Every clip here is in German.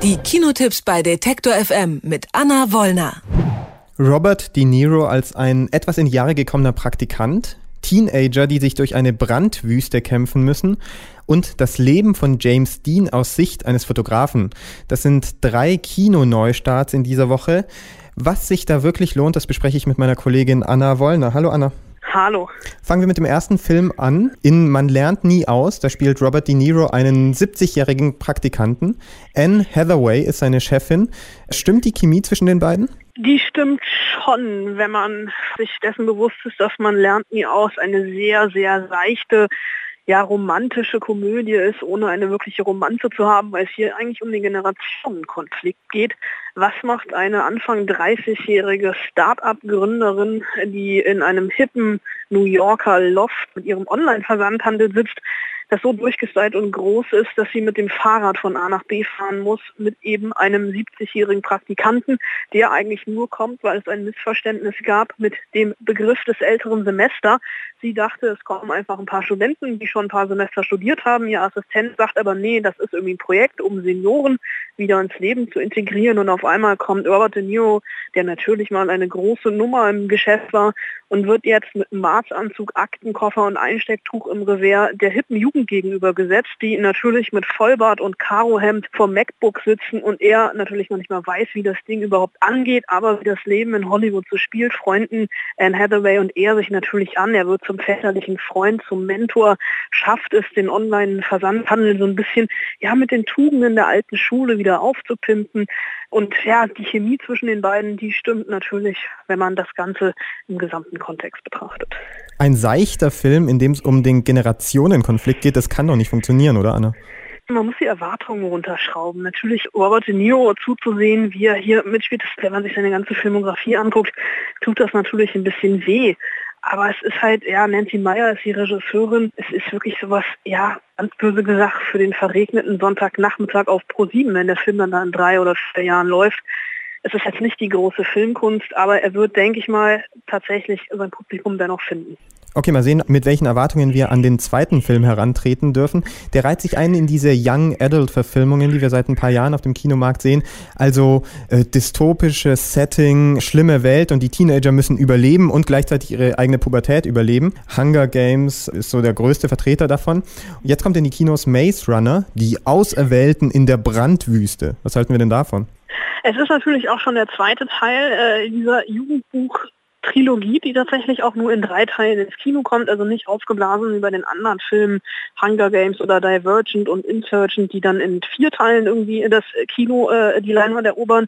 Die Kinotipps bei Detektor FM mit Anna Wollner. Robert De Niro als ein etwas in die Jahre gekommener Praktikant, Teenager, die sich durch eine Brandwüste kämpfen müssen und das Leben von James Dean aus Sicht eines Fotografen. Das sind 3 Kinoneustarts in dieser Woche. Was sich da wirklich lohnt, das bespreche ich mit meiner Kollegin Anna Wollner. Hallo Anna. Hallo. Fangen wir mit dem ersten Film an. In Man lernt nie aus, da spielt Robert De Niro einen 70-jährigen Praktikanten. Anne Hathaway ist seine Chefin. Stimmt die Chemie zwischen den beiden? Die stimmt schon, wenn man sich dessen bewusst ist, dass Man lernt nie aus eine sehr, sehr seichte, romantische Komödie ist, ohne eine wirkliche Romanze zu haben, weil es hier eigentlich um den Generationenkonflikt geht. Was macht eine Anfang 30-jährige Start-up-Gründerin, die in einem hippen New Yorker Loft mit ihrem Online-Versandhandel sitzt, das so durchgestylt und groß ist, dass sie mit dem Fahrrad von A nach B fahren muss, mit eben einem 70-jährigen Praktikanten, der eigentlich nur kommt, weil es ein Missverständnis gab mit dem Begriff des älteren Semester. Sie dachte, es kommen einfach ein paar Studenten, die schon ein paar Semester studiert haben. Ihr Assistent sagt aber, nee, das ist irgendwie ein Projekt, um Senioren wieder ins Leben zu integrieren. Und auf einmal kommt Robert De Niro, der natürlich mal eine große Nummer im Geschäft war, und wird jetzt mit Maßanzug, Aktenkoffer und Einstecktuch im Revers der hippen Jugend gegenüber gesetzt, die natürlich mit Vollbart und Karohemd vor MacBook sitzen und er natürlich noch nicht mal weiß, wie das Ding überhaupt angeht, aber wie das Leben in Hollywood so spielt, freunden Anne Hathaway und er sich natürlich an. Er wird zum väterlichen Freund, zum Mentor, schafft es, den Online-Versandhandel so ein bisschen mit den Tugenden der alten Schule wieder aufzupimpen. Und die Chemie zwischen den beiden, die stimmt natürlich, wenn man das Ganze im gesamten Kontext betrachtet. Ein seichter Film, in dem es um den Generationenkonflikt geht, das kann doch nicht funktionieren, oder Anna? Man muss die Erwartungen runterschrauben. Natürlich Robert De Niro zuzusehen, wie er hier mitspielt, wenn man sich seine ganze Filmografie anguckt, tut das natürlich ein bisschen weh. Aber es ist halt, Nancy Meyer ist die Regisseurin. Es ist wirklich sowas, ganz böse gesagt, für den verregneten Sonntagnachmittag auf Pro7, wenn der Film dann da in 3 oder 4 Jahren läuft. Es ist jetzt nicht die große Filmkunst, aber er wird, denke ich mal, tatsächlich sein Publikum dennoch finden. Okay, mal sehen, mit welchen Erwartungen wir an den zweiten Film herantreten dürfen. Der reiht sich ein in diese Young Adult-Verfilmungen, die wir seit ein paar Jahren auf dem Kinomarkt sehen. Also dystopisches Setting, schlimme Welt und die Teenager müssen überleben und gleichzeitig ihre eigene Pubertät überleben. Hunger Games ist so der größte Vertreter davon. Jetzt kommt in die Kinos Maze Runner, die Auserwählten in der Brandwüste. Was halten wir denn davon? Es ist natürlich auch schon der zweite Teil dieser Jugendbuch-Trilogie, die tatsächlich auch nur in 3 Teilen ins Kino kommt, also nicht aufgeblasen wie bei den anderen Filmen Hunger Games oder Divergent und Insurgent, die dann in 4 Teilen irgendwie das Kino die Leinwand erobern.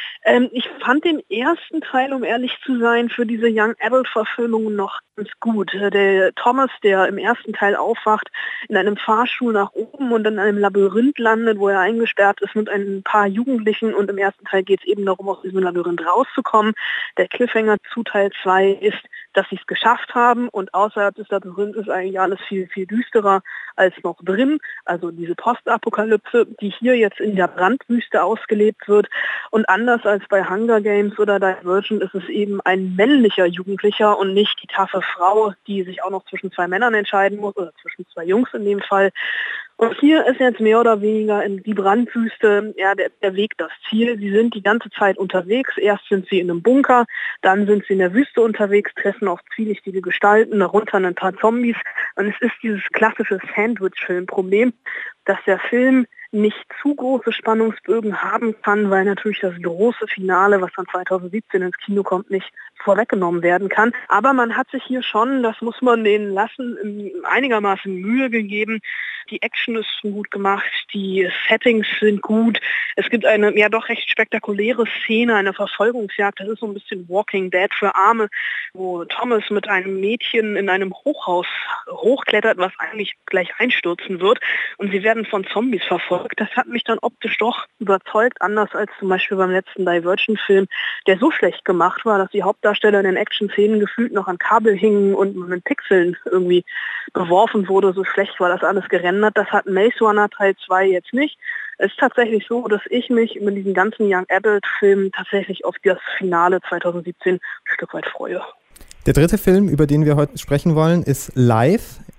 Ich fand den ersten Teil, um ehrlich zu sein, für diese Young Adult-Verfilmungen noch ganz gut. Der Thomas, der im ersten Teil aufwacht, in einem Fahrstuhl nach oben und in einem Labyrinth landet, wo er eingesperrt ist mit ein paar Jugendlichen, und im ersten Teil geht es eben darum, aus diesem Labyrinth rauszukommen. Der Cliffhanger zu Teil 2 ist, dass sie es geschafft haben, und außerhalb des Labyrinths ist eigentlich alles viel, viel düsterer als noch drin. Also diese Postapokalypse, die hier jetzt in der Brandwüste ausgelebt wird. Und anders als bei Hunger Games oder Divergent ist es eben ein männlicher Jugendlicher und nicht die taffe Frau, die sich auch noch zwischen 2 Männern entscheiden muss, oder zwischen 2 Jungs in dem Fall. Und hier ist jetzt mehr oder weniger in die Brandwüste der Weg das Ziel. Sie sind die ganze Zeit unterwegs. Erst sind sie in einem Bunker, dann sind sie in der Wüste unterwegs, treffen auf zwielichtige Gestalten, darunter ein paar Zombies. Und es ist dieses klassische Sandwich-Film-Problem, dass der Film nicht zu große Spannungsbögen haben kann, weil natürlich das große Finale, was dann 2017 ins Kino kommt, nicht vorweggenommen werden kann. Aber man hat sich hier schon, das muss man denen lassen, einigermaßen Mühe gegeben. Die Action ist gut gemacht, die Settings sind gut. Es gibt eine doch recht spektakuläre Szene, eine Verfolgungsjagd. Das ist so ein bisschen Walking Dead für Arme, wo Thomas mit einem Mädchen in einem Hochhaus hochklettert, was eigentlich gleich einstürzen wird. Und sie werden von Zombies verfolgt. Das hat mich dann optisch doch überzeugt, anders als zum Beispiel beim letzten Divergent-Film, der so schlecht gemacht war, dass die Hauptdarsteller in den Action-Szenen gefühlt noch an Kabel hingen und mit Pixeln irgendwie beworfen wurde. So schlecht war das alles gerendert. Das hat Maze Runner Teil 2 jetzt nicht. Es ist tatsächlich so, dass ich mich mit diesen ganzen Young Adult-Filmen tatsächlich auf das Finale 2017 ein Stück weit freue. Der dritte Film, über den wir heute sprechen wollen, ist Live.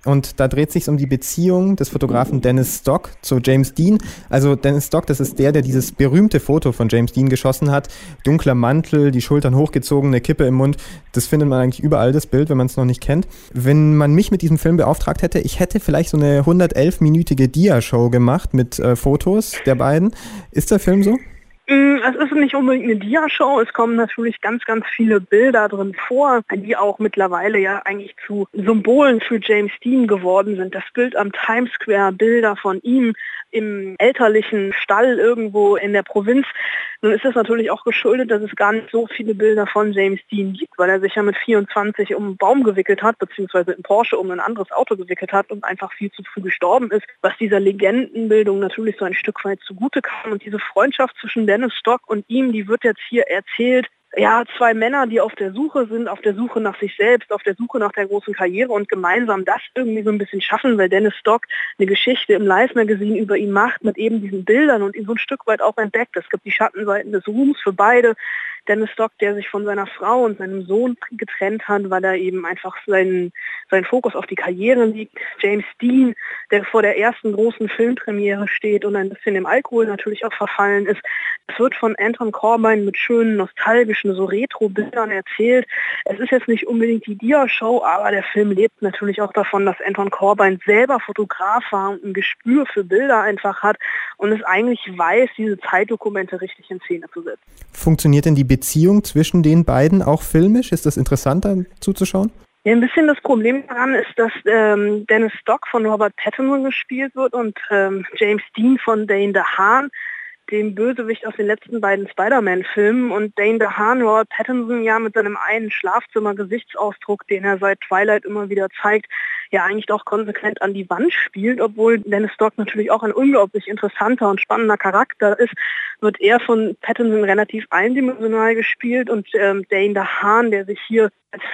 Und da dreht sich um die Beziehung des Fotografen Dennis Stock zu James Dean. Also Dennis Stock, das ist der dieses berühmte Foto von James Dean geschossen hat. Dunkler Mantel, die Schultern hochgezogen, eine Kippe im Mund. Das findet man eigentlich überall, das Bild, wenn man es noch nicht kennt. Wenn man mich mit diesem Film beauftragt hätte, ich hätte vielleicht so eine 111-minütige Dia-Show gemacht mit Fotos der beiden. Ist der Film so? Es ist nicht unbedingt eine Dia-Show, es kommen natürlich ganz, ganz viele Bilder drin vor, die auch mittlerweile ja eigentlich zu Symbolen für James Dean geworden sind. Das Bild am Times Square, Bilder von ihm im elterlichen Stall irgendwo in der Provinz. Nun ist es natürlich auch geschuldet, dass es gar nicht so viele Bilder von James Dean gibt, weil er sich ja mit 24 um einen Baum gewickelt hat, beziehungsweise in Porsche um ein anderes Auto gewickelt hat und einfach viel zu früh gestorben ist, was dieser Legendenbildung natürlich so ein Stück weit zugute kam. Und diese Freundschaft zwischen Dennis Stock und ihm, die wird jetzt hier erzählt. Ja, zwei Männer, die auf der Suche sind, auf der Suche nach sich selbst, auf der Suche nach der großen Karriere und gemeinsam das irgendwie so ein bisschen schaffen, weil Dennis Stock eine Geschichte im Live Magazine über ihn macht mit eben diesen Bildern und ihn so ein Stück weit auch entdeckt. Es gibt die Schattenseiten des Ruhms für beide. Dennis Stock, der sich von seiner Frau und seinem Sohn getrennt hat, weil er eben einfach sein Fokus auf die Karriere liegt. James Dean, der vor der ersten großen Filmpremiere steht und ein bisschen im Alkohol natürlich auch verfallen ist. Es wird von Anton Corbijn mit schönen, nostalgischen, so Retro-Bildern erzählt. Es ist jetzt nicht unbedingt die Dia-Show, aber der Film lebt natürlich auch davon, dass Anton Corbijn selber Fotograf war und ein Gespür für Bilder einfach hat und es eigentlich weiß, diese Zeitdokumente richtig in Szene zu setzen. Funktioniert denn die Beziehung zwischen den beiden auch filmisch? Ist das interessanter zuzuschauen? Ja, ein bisschen das Problem daran ist, dass Dennis Stock von Robert Pattinson gespielt wird und James Dean von Dane DeHaan, dem Bösewicht aus den letzten beiden Spider-Man-Filmen. Und Dane DeHaan, Robert Pattinson ja mit seinem einen Schlafzimmer-Gesichtsausdruck, den er seit Twilight immer wieder zeigt, ja eigentlich doch konsequent an die Wand spielt, obwohl Dennis Stock natürlich auch ein unglaublich interessanter und spannender Charakter ist, wird er von Pattinson relativ eindimensional gespielt und Dane DeHaan, der sich hier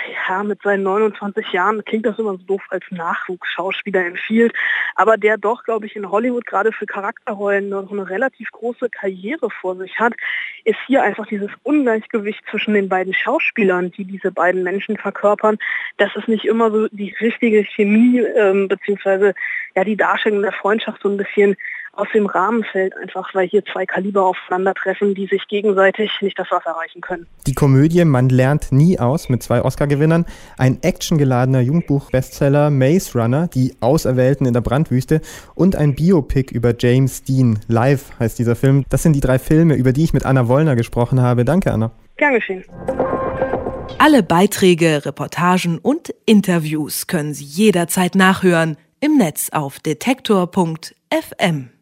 mit seinen 29 Jahren, klingt das immer so doof, als Nachwuchsschauspieler empfiehlt, aber der doch, glaube ich, in Hollywood gerade für Charakterrollen noch eine relativ große Karriere vor sich hat, ist hier einfach dieses Ungleichgewicht zwischen den beiden Schauspielern, die diese beiden Menschen verkörpern, dass es nicht immer so die richtige Chemie beziehungsweise ja die Darstellung der Freundschaft so ein bisschen aus dem Rahmen fällt, einfach weil hier zwei Kaliber aufeinandertreffen, die sich gegenseitig nicht das Wasser reichen können. Die Komödie Man lernt nie aus mit 2 Oscar-Gewinnern, ein actiongeladener Jugendbuch-Bestseller Maze Runner, die Auserwählten in der Brandwüste und ein Biopic über James Dean. Live heißt dieser Film. Das sind die 3 Filme, über die ich mit Anna Wollner gesprochen habe. Danke, Anna. Gern geschehen. Alle Beiträge, Reportagen und Interviews können Sie jederzeit nachhören im Netz auf detektor.fm.